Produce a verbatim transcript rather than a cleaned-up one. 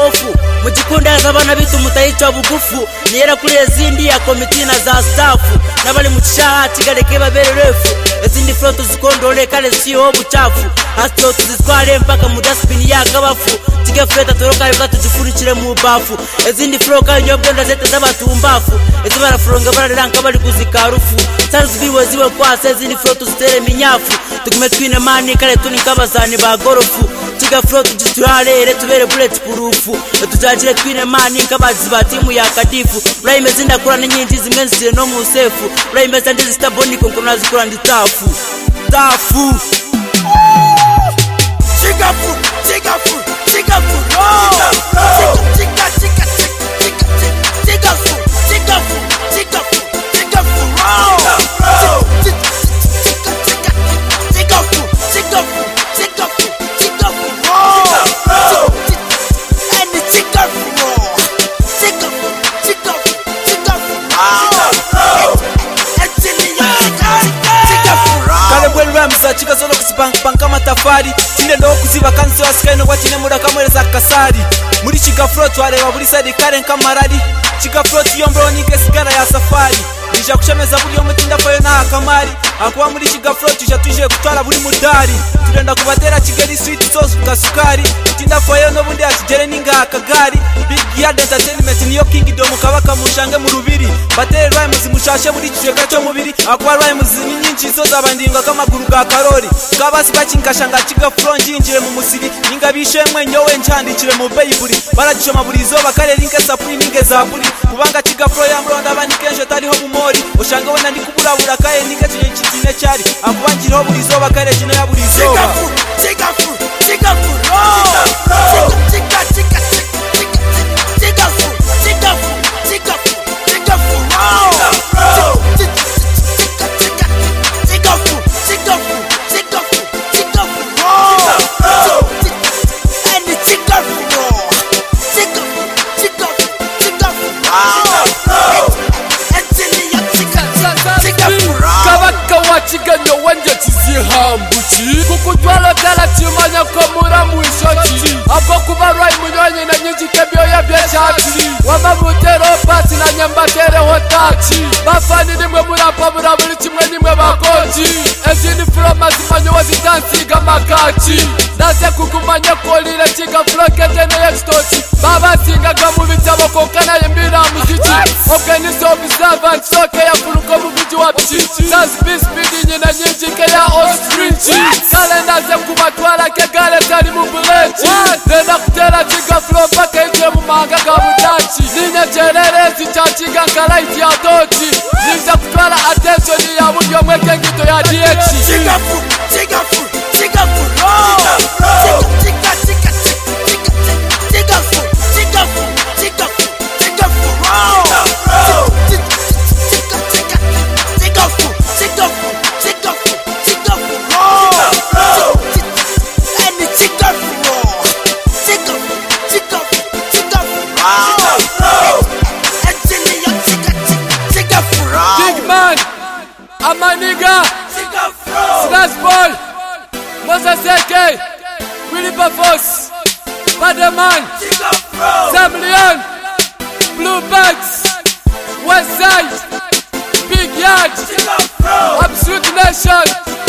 ofu mugikunda zabana bitu mutayica bugufu niyera kuri ezindi ya komite na za staff nabali mu kishaha kigaleke babere refu ezindi flow tuzikondole kale siyo buchafu hastyo tuzitware mpaka mu dustbin yakabafu tige fleta toroka yuka tuzifurikire mu bafu ezindi flow kale nyobwenda zete zabatumbafu ezibara fronga bararanka bali kuzikarufu sanzi biwe ziwe kwase ezindi flow tuzitere minyafu tugume twine mani kale tuni kabazani ba gorofu tiga flow tujiturale ere tubere bulletproof tujajire twine mani kabazi ba timu ya kadifu uraime zinda kura nyinji zimwe zisire no mu sefu uraime zandi zistaboni konkona zikura ndi tafu tafu Chigafu chigafu chigafu oh chiga chiga chiga chigafu chigafu chigafu chigafu oh chigafu chigafu chigafu chigafu oh and chigafu chigafu chigafu chigafu oh actually chigafu kale bwelu ramza chikazono kusipanka matafari tinde ndo kuziba kanzi wasikaye no kwatine mura kamwereza kasari muri chigafro twareba buri side kare nkamarari chigafro yombro nike sigara ya safari nija kushemeza buri yo mutinda fayo na akamari akuba muri chigafro tuje tuje kutwara buri mudari turenda kubatera Kigali sweet sauce kasukari tinda fayo no bundi akigere ninga akagari big yard entertainment niyo kingdom kabaka mushange mu rubiri batere rhymes mushashe muri kiceka cyo mubiri akuba rhymes nyinshi zo zabandinga kamaguru ga karori kabasi bakinkashanga chigafro njinjire mu musiri ninga bishemwe nyowe nchandikire mu Bible baragishoma buri zo bakare linke sapuri ninge za buri kubanga chigafro ya mronda bani kenje tariho bumori ushange wenda ndi kuburabura kaye ninge cyine cyari akubangireho buri zo bakare kino ya buri zo chigafu chigafu oh chiga chiga chigafu chigafu chigafu chigafu oh chigafu chigafu chigafu chigafu oh and chigafu chigafu chigafu chigafu oh actually ya chigafu chigafu kabaka wachiganyo wanje tizihambuki kukutwala kala chimanya ko muramwishoki abo kubarwai munyonye na nyinji kebyo ya byachati wamabutero pasi na nyambatere hotati bafani nimwe murapa buraburi kimwe nimwe bakoji ezini froma zimanyo wazitansiga makati nase kukumanya kolire chiga flokete ne extoti baba singa gamu bitabo kokana yembira muziki okeni sobi servant soke ya fuluko mubiji wa pichichi sans speed nyina nyinji ke ya ostrich kalenda ze kubatwala ke gale tari mu buleti nenda kutera chiga flow paka ije mu manga ga budachi ninya jerere zichachiga kalaiti ya doti niza kutwala attention ya buryo mweke ngito ya D H chigafu chigafu chigafu oh chiga chiga chigafu chigafu chigafu chigafu oh chiga chigafu chigafu chigafu chigafu oh and chigafu chigafu chigafu chigafu oh actually ya chiga chigafu big man amaniga Slash Ball Moses A K Willie Bafos Paderman Sam Leon Blue Bags Westside Big Yard Absolute Nation